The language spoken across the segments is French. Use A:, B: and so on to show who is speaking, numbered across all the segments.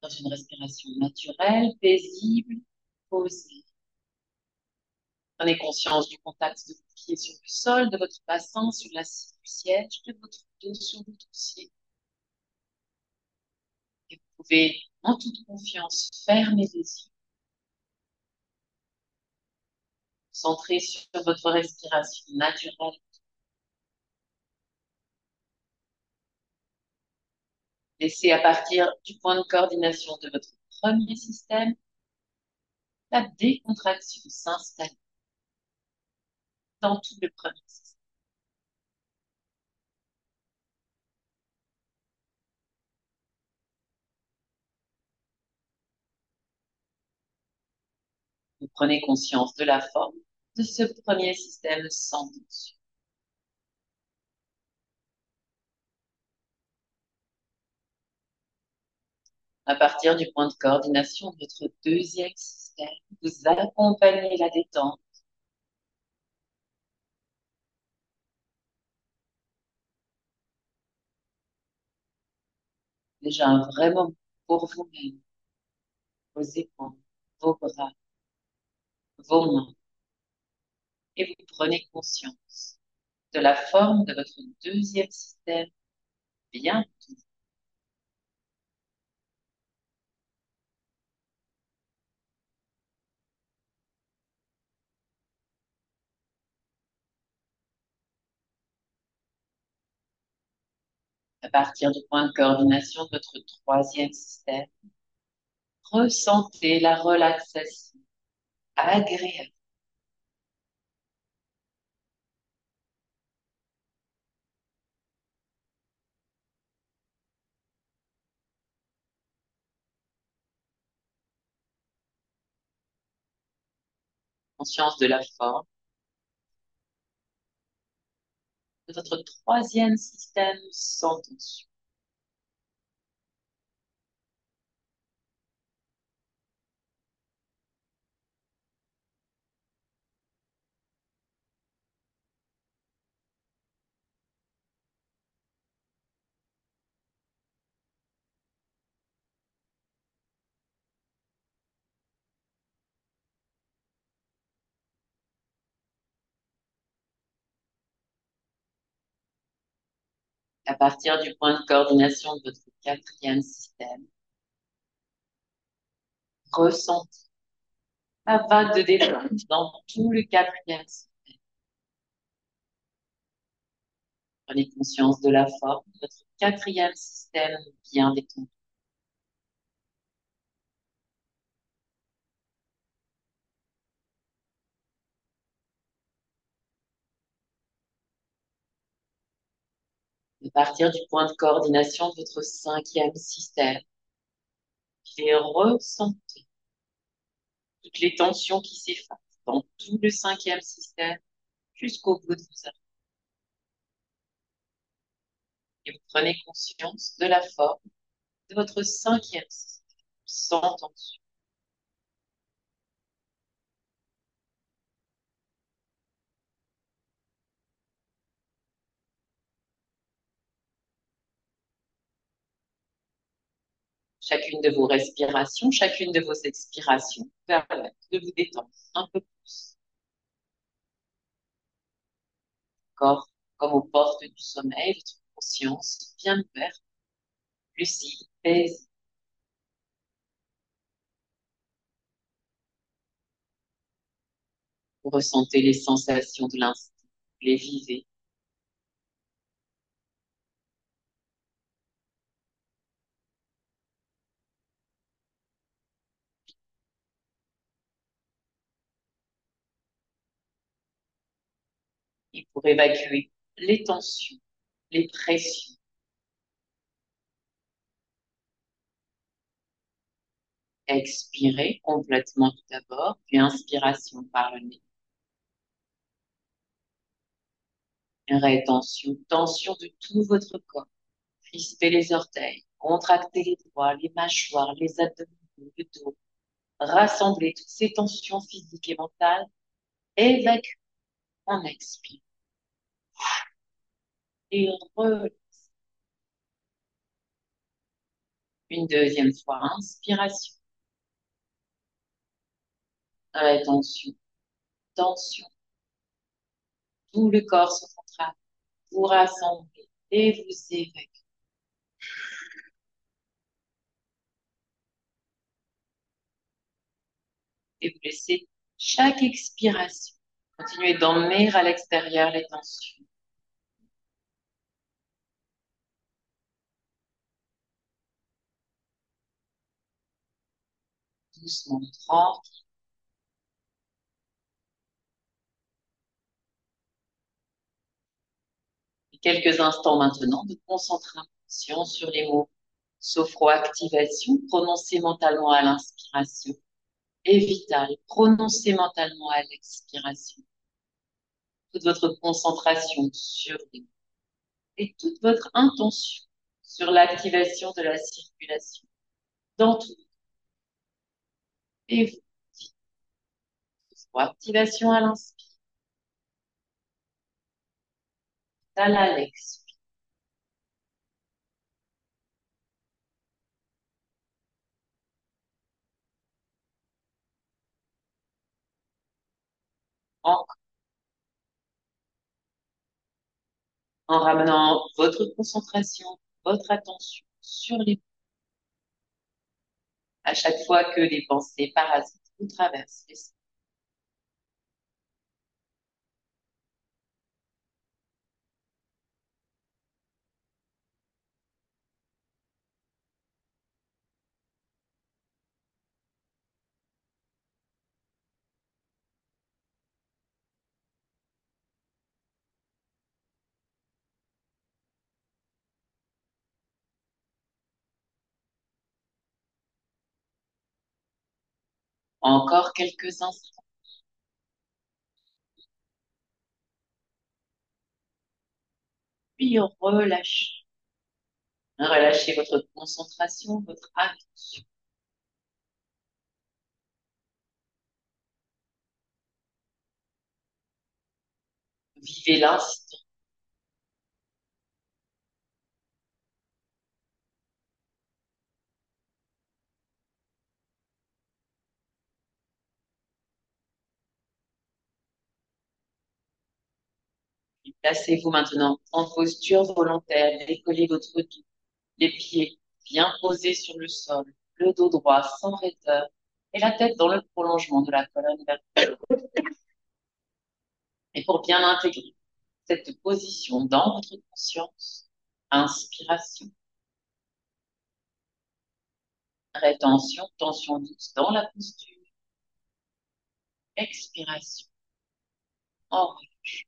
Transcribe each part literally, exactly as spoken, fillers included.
A: dans une respiration naturelle, paisible, posée. Prenez conscience du contact de vos pieds sur le sol, de votre bassin sur l'assise du siège, de votre dos sur le dossier. Et vous pouvez, en toute confiance, fermer les yeux. Centrez sur votre respiration naturelle. Laissez à partir du point de coordination de votre premier système la décontraction s'installer dans tout le premier système. Vous prenez conscience de la forme de ce premier système sans tension. À partir du point de coordination de votre deuxième système, vous accompagnez la détente. Déjà un vrai moment pour vous-même, vos épaules, vos bras, vos mains. Et vous prenez conscience de la forme de votre deuxième système bien doux. À partir du point de coordination de votre troisième système, ressentez la relaxation agréable. Conscience de la forme de votre troisième système sans tension. À partir du point de coordination de votre quatrième système, ressentez la vague de détente dans tout le quatrième système. Prenez conscience de la forme de votre quatrième système bien détendu. À partir du point de coordination de votre cinquième système, et ressentez toutes les tensions qui s'effacent dans tout le cinquième système jusqu'au bout de vos armes. Et vous prenez conscience de la forme de votre cinquième système sans tension. Chacune de vos respirations, chacune de vos expirations permet de vous détendre un peu plus. Corps comme aux portes du sommeil, votre conscience bien ouverte, lucide, paisible. Vous ressentez les sensations de l'instant, les vivez. Et pour évacuer les tensions, les pressions, expirez complètement tout d'abord, puis inspiration par le nez. Rétention, tension de tout votre corps. Crispez les orteils, contractez les doigts, les mâchoires, les abdominaux, le dos. Rassemblez toutes ces tensions physiques et mentales. Évacuez en expire. Et re Une deuxième fois, inspiration, rétention, tension. Tout le corps se contracte, vous rassemblez et vous évacuez. Et vous laissez chaque expiration. Continuez d'emmener à l'extérieur les tensions. Doucement, tranquille. Et quelques instants maintenant de concentration sur les mots sophroactivation, prononcé mentalement à l'inspiration, et vital, prononcé mentalement à l'expiration. Toute votre concentration sur les mots et toute votre intention sur l'activation de la circulation dans tout. Et vous, activation à l'inspire, à l'expire. En, en ramenant votre concentration, votre attention sur les mots. À chaque fois que les pensées parasites vous traversent l'esprit. Encore quelques instants. Puis relâchez. Relâchez votre concentration, votre attention. Vivez l'instant. Placez-vous maintenant en posture volontaire. Décollez votre dos, les pieds bien posés sur le sol, le dos droit sans raideur et la tête dans le prolongement de la colonne vertébrale. Et pour bien intégrer cette position dans votre conscience, inspiration, rétention, tension douce dans la posture, expiration, en relâche.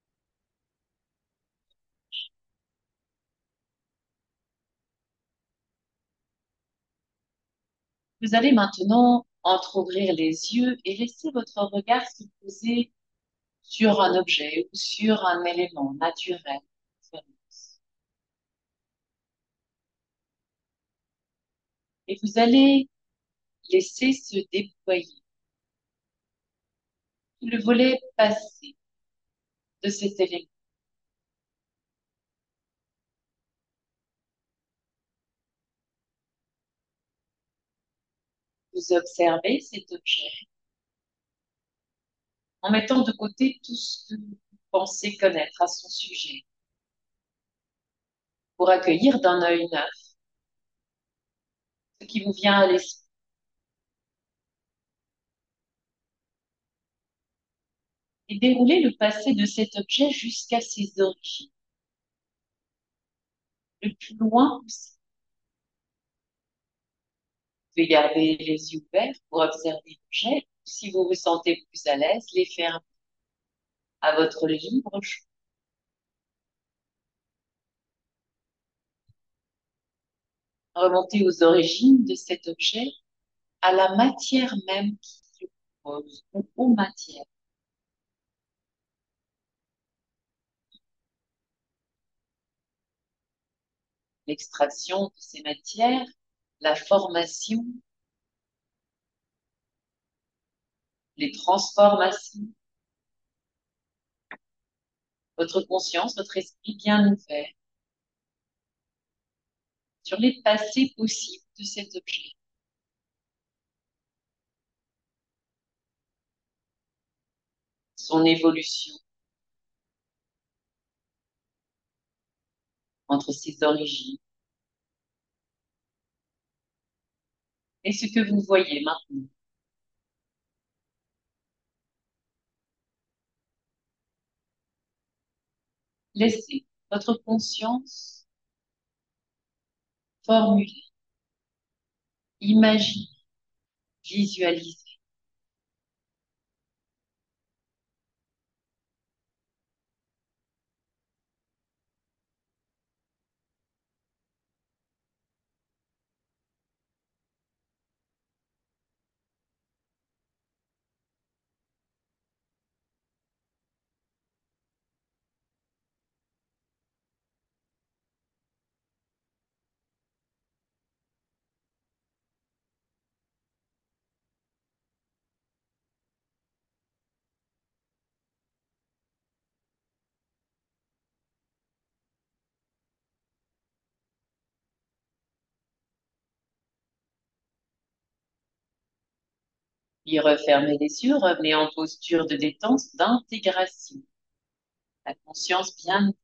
A: Vous allez maintenant entrouvrir les yeux et laisser votre regard se poser sur un objet ou sur un élément naturel. Et vous allez laisser se déployer tout le volet passé de cet élément. Vous observez cet objet en mettant de côté tout ce que vous pensez connaître à son sujet pour accueillir d'un œil neuf ce qui vous vient à l'esprit. Et dérouler le passé de cet objet jusqu'à ses origines, le plus loin possible. Vous pouvez garder les yeux ouverts pour observer l'objet. Si vous vous sentez plus à l'aise, les fermer à votre libre choix. Remonter aux origines de cet objet, à la matière même qui le compose, ou aux matières. L'extraction de ces matières, la formation, les transformations. Votre conscience, votre esprit bien ouvert sur les passés possibles de cet objet, son évolution entre ses origines et ce que vous voyez maintenant. Laissez votre conscience formuler, imaginer, visualiser puis refermez les yeux, revenez en posture de détente, d'intégration. La conscience bien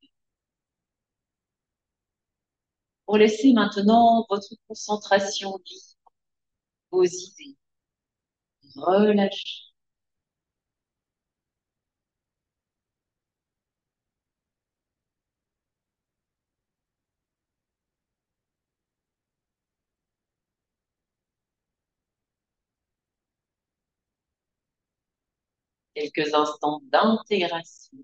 A: pour laisser maintenant votre concentration libre, vos idées, relâcher. Quelques instants d'intégration.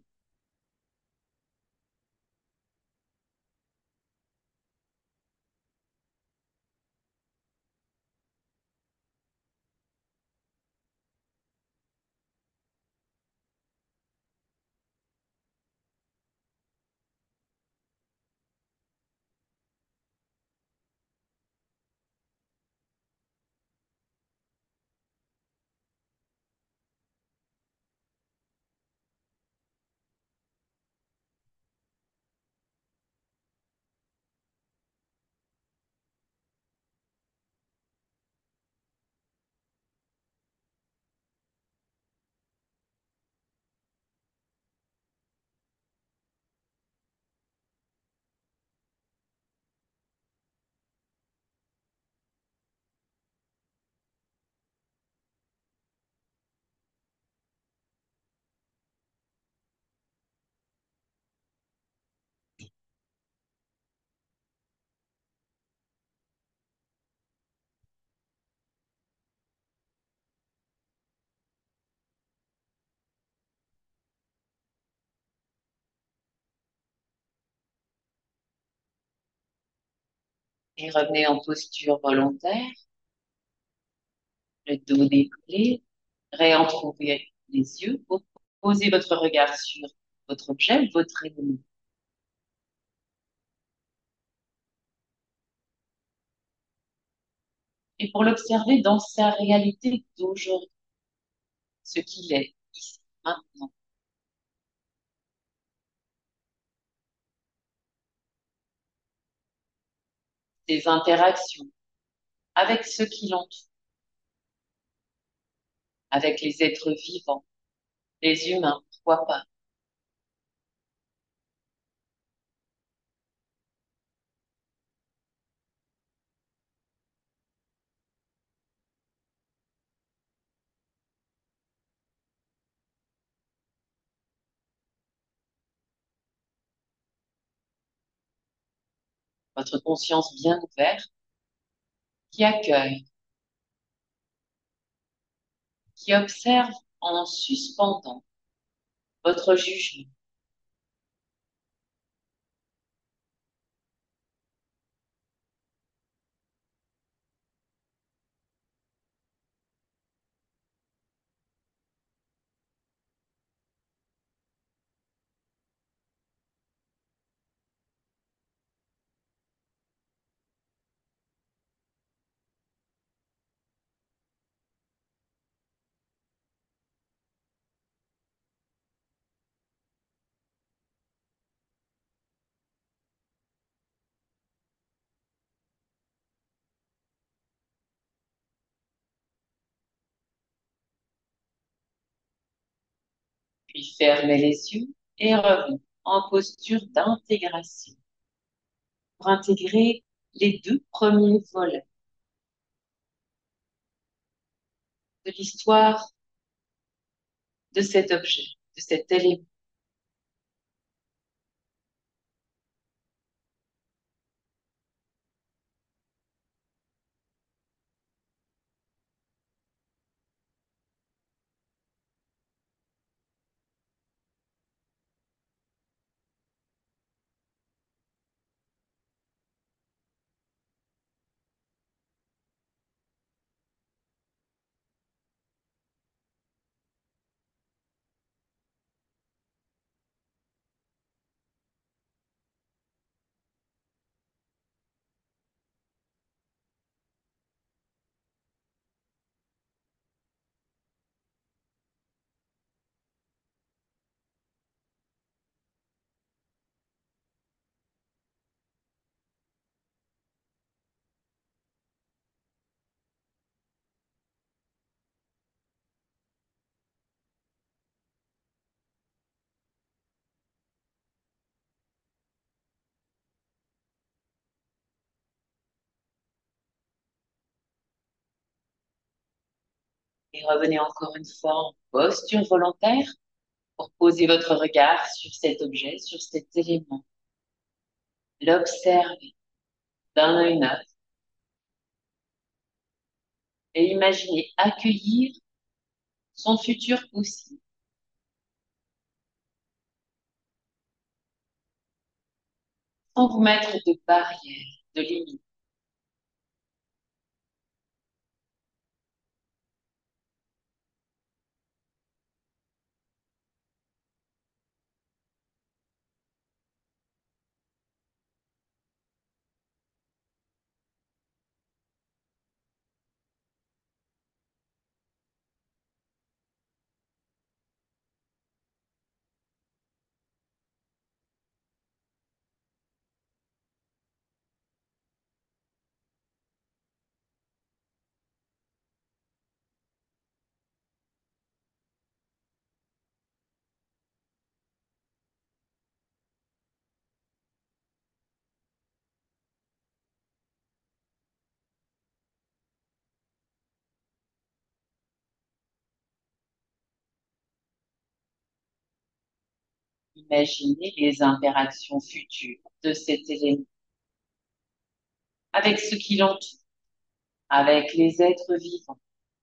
A: Et revenez en posture volontaire, le dos décollé, réentrouvez les yeux, posez votre regard sur votre objet, votre élément. Et pour l'observer dans sa réalité d'aujourd'hui, ce qu'il est ici, maintenant, ses interactions avec ceux qui l'entourent, avec les êtres vivants, les humains, pourquoi pas. Votre conscience bien ouverte qui accueille, qui observe en suspendant votre jugement. Puis fermez les yeux et revenez en posture d'intégration pour intégrer les deux premiers volets de l'histoire de cet objet, de cet élément. Et revenez encore une fois en posture volontaire pour poser votre regard sur cet objet, sur cet élément. L'observer d'un œil neuf et imaginez accueillir son futur possible. Sans vous mettre de barrières, de limites. Imaginez les interactions futures de cet élément avec ce qui l'entoure, avec les êtres vivants.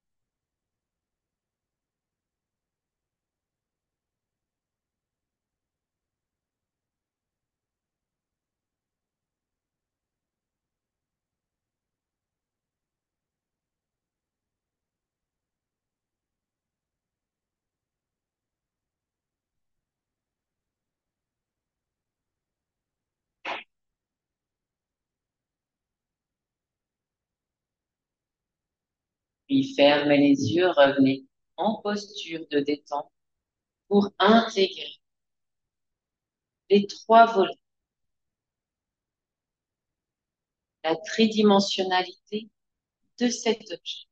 A: Puis fermez les yeux, revenez en posture de détente pour intégrer les trois volets, la tridimensionnalité de cet objet.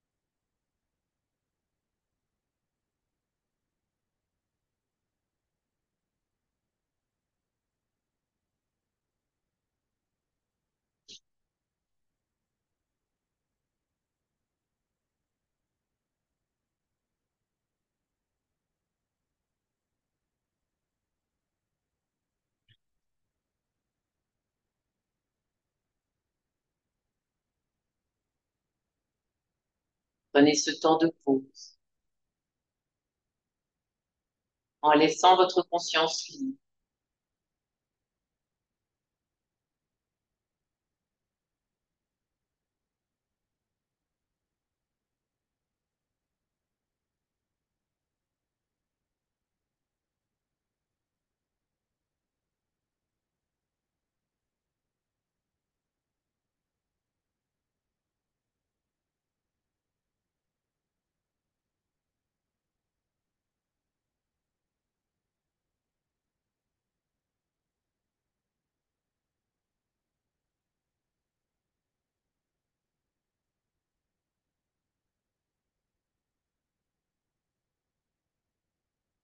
A: Prenez ce temps de pause en laissant votre conscience libre.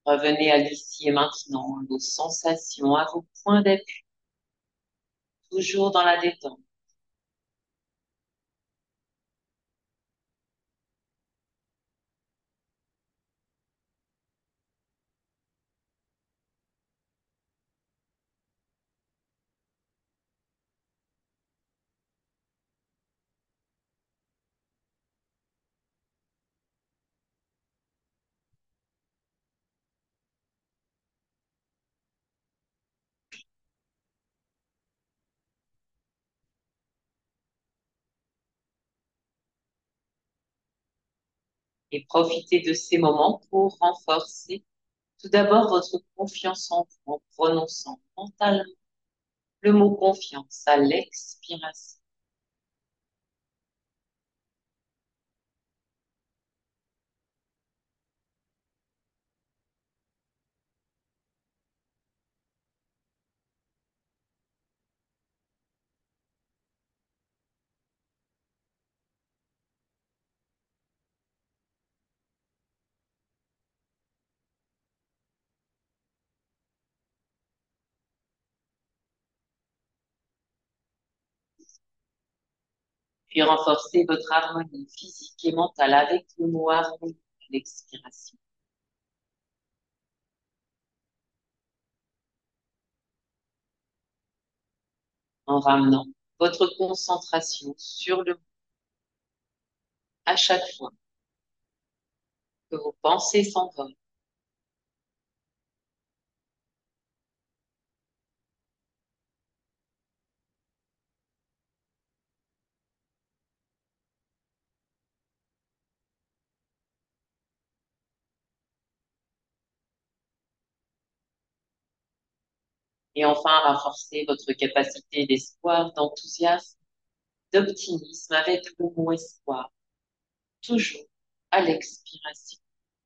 A: Revenez à l'ici et maintenant, à vos sensations, à vos points d'appui, toujours dans la détente. Et profitez de ces moments pour renforcer tout d'abord votre confiance en vous en prononçant mentalement le mot confiance à l'expiration. Puis renforcez votre harmonie physique et mentale avec le mot harmonie à l'expiration. En ramenant votre concentration sur le mot à chaque fois que vos pensées s'envolent. Et enfin, renforcez votre capacité d'espoir, d'enthousiasme, d'optimisme avec le mot espoir, toujours à l'expiration.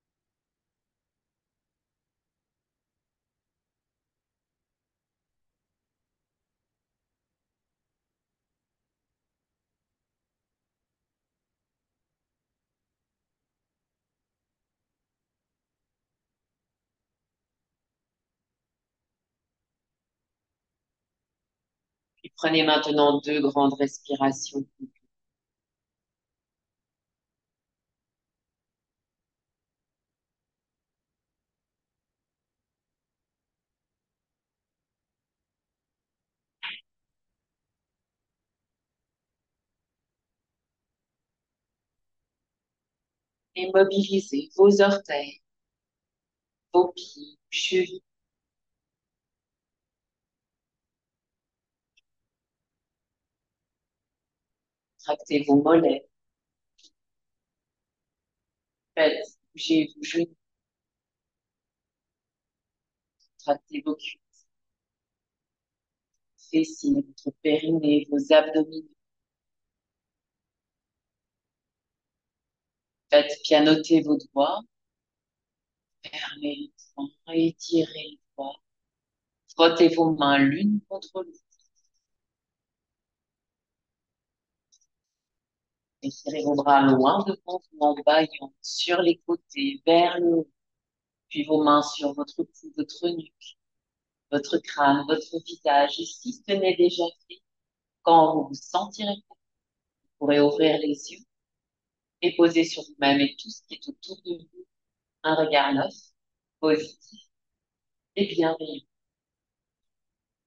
A: Puis prenez maintenant deux grandes respirations et mobilisez vos orteils, vos pieds, chevilles. Tractez vos mollets, faites bouger vos genoux, tractez vos cuisses, fessiers, votre périnée, vos abdominaux. Faites pianoter vos doigts, fermez les poings, étirez les doigts, frottez vos mains l'une contre l'autre. Étirez vos bras loin devant vous en bâillant sur les côtés, vers le haut, puis vos mains sur votre cou, votre nuque, votre crâne, votre visage. Et si ce n'est déjà fait, quand vous vous sentirez prêt, vous pourrez ouvrir les yeux et poser sur vous-même et tout ce qui est autour de vous un regard neuf, positif et bienveillant.